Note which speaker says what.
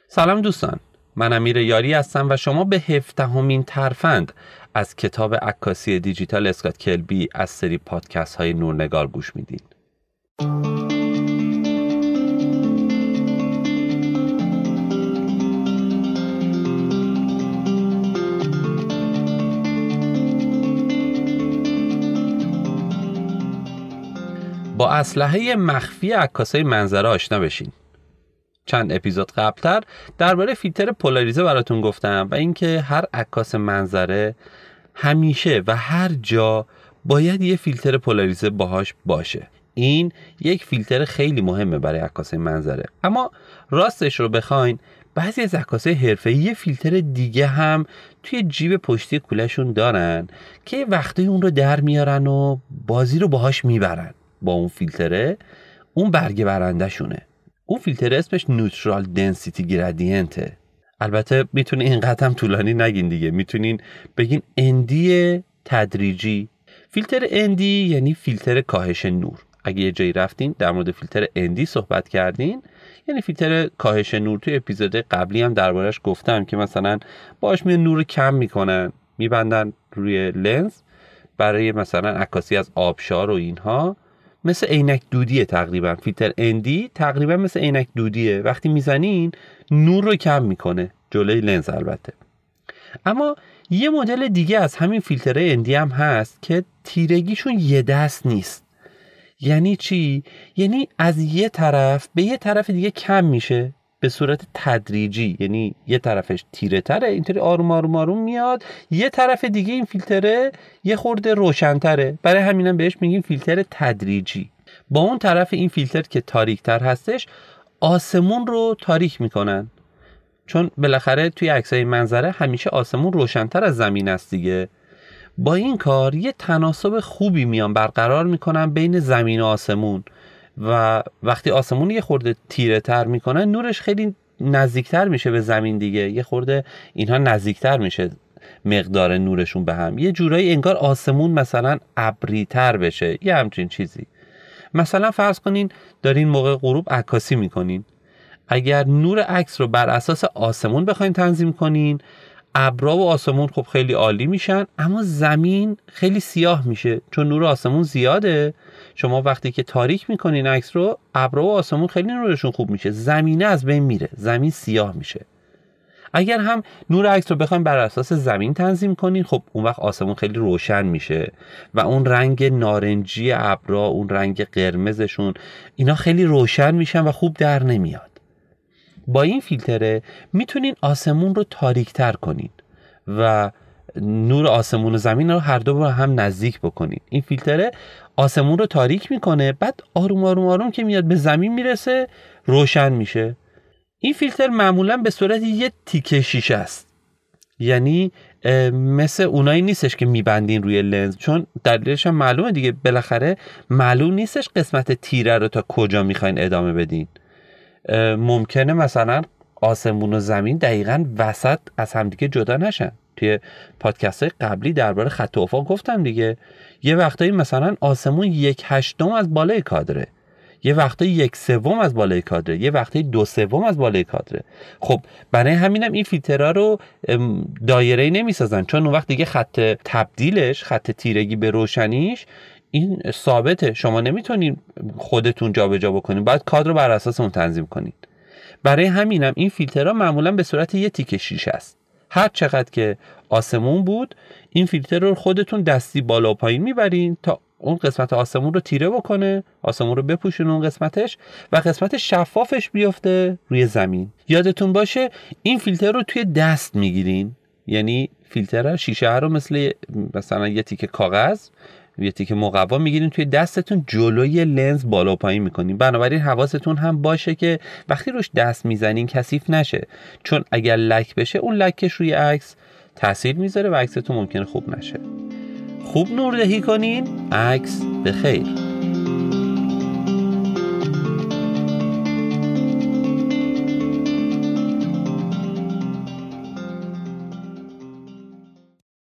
Speaker 1: سلام دوستان، من امیر یاری هستم و شما به 17مین ترفند از کتاب عکاسی دیجیتال اسکات کلبی از سری پادکست های نورنگار گوش میدین. با اسلحه مخفی عکاسای منظره آشنا بشین. چند اپیزود قبلتر درباره فیلتر پولاریزه براتون گفتم و اینکه هر عکاس منظره همیشه و هر جا باید یه فیلتر پولاریزه باهاش باشه. این یک فیلتر خیلی مهمه برای عکاسای منظره. اما راستش رو بخواین بعضی از عکاسای حرفه‌ای یه فیلتر دیگه هم توی جیب پشتی کولهشون دارن که وقتی اون رو در میارن و بازی رو باهاش میبرن. با اون فیلتره اون برگه برنده شونه. اون فیلتر اسمش نیوترال دنسیتی گرادینته. البته میتونه اینقدر هم طولانی نگین دیگه، میتونین بگین اندی تدریجی. فیلتر اندی یعنی فیلتر کاهش نور. اگه یه جایی رفتین در مورد فیلتر اندی صحبت کردین، یعنی فیلتر کاهش نور، توی اپیزود قبلی هم دربارش گفتم که مثلا باهاش میان نور کم میکنن، میبندن روی لنز برای مثلا عکاسی از آبشار و اینها. مثل عینک دودیه تقریبا. فیلتر اندی تقریبا مثل عینک دودیه، وقتی میزنین نور رو کم میکنه جلوی لنز البته. اما یه مدل دیگه از همین فیلتر اندی هم هست که تیرگیشون یه دست نیست. یعنی چی؟ یعنی از یه طرف به یه طرف دیگه کم میشه به صورت تدریجی، یعنی یه طرفش تیره تره، اینطوری آروم آروم آروم میاد، یه طرف دیگه این فیلتره یه خورده روشن‌تره، برای همینم بهش میگیم فیلتر تدریجی. با اون طرف این فیلتر که تاریک‌تر هستش آسمون رو تاریک میکنن، چون بالاخره توی عکسای منظره همیشه آسمون روشن‌تر از زمین است دیگه. با این کار یه تناسب خوبی میان برقرار میکنن بین زمین و آسمون و وقتی آسمون یه خورده تیره تر میکنن نورش خیلی نزدیکتر میشه به زمین دیگه، یه خورده اینها نزدیکتر میشه مقدار نورشون به هم، یه جورایی انگار آسمون مثلا ابری تر بشه، یه همچین چیزی. مثلا فرض کنین دارین موقع غروب عکاسی میکنین، اگر نور عکس رو بر اساس آسمون بخواین تنظیم کنین، ابرا و آسمون خب خیلی عالی میشن، اما زمین خیلی سیاه میشه چون نور آسمون زیاده. شما وقتی که تاریک میکنین عکس رو، ابرا و آسمون خیلی نورشون خوب میشه، زمینه از بین میره، زمین سیاه میشه. اگر هم نور عکس رو بخوایم بر اساس زمین تنظیم کنین، خب اون وقت آسمون خیلی روشن میشه و اون رنگ نارنجی ابرا، اون رنگ قرمزشون، اینا خیلی روشن میشن و خوب در نمیاد. با این فیلتره میتونین آسمون رو تاریک تر کنین و نور آسمون و زمین رو هر دو با هم نزدیک بکنین. این فیلتره آسمون رو تاریک میکنه، بعد آروم آروم آروم که میاد به زمین میرسه روشن میشه. این فیلتر معمولا به صورت یه تیکه شیشه است، یعنی مثل اونایی نیستش که میبندین روی لنز، چون دلیلش هم معلومه دیگه، بالاخره معلوم نیستش قسمت تیره رو تا کجا میخواین ادامه بدین. ممکنه مثلا آسمون و زمین دقیقاً وسط از همدیگه جدا نشن. توی پادکست های قبلی درباره خط افق گفتم دیگه، یه وقتایی مثلا آسمون 1/8 از بالای کادره، یه وقتایی 1/3 از بالای کادره، یه وقتایی 2/3 از بالای کادره. خب برای همینم این فیلترها رو دایره‌ای نمیسازن، چون اون وقت دیگه خط تبدیلش، خط تیرگی به روشنیش این ثابته، شما نمیتونین خودتون جابجا بکنین، باید کادر رو بر اساس اون تنظیم کنین. برای همینم این فیلترها معمولا به صورت یه تیکه شیشه است. هر چقدر که آسمون بود، این فیلتر رو خودتون دستی بالا و پایین میبرین تا اون قسمت آسمون رو تیره بکنه، آسمون رو بپوشونه اون قسمتش و قسمت شفافش بیفته روی زمین. یادتون باشه این فیلتر رو توی دست میگیرین، یعنی فیلتر شیشه رو مثلا یه تیکه کاغذ، یه تیکه مقوا میگیرین توی دستتون، جلوی لنز بالا و پایین میکنین. بنابراین حواستون هم باشه که وقتی روش دست میزنین کثیف نشه، چون اگر لک بشه اون لکش روی عکس تاثیر میذاره و عکستون ممکنه خوب نشه. خوب نوردهی کنین، عکس به خیر.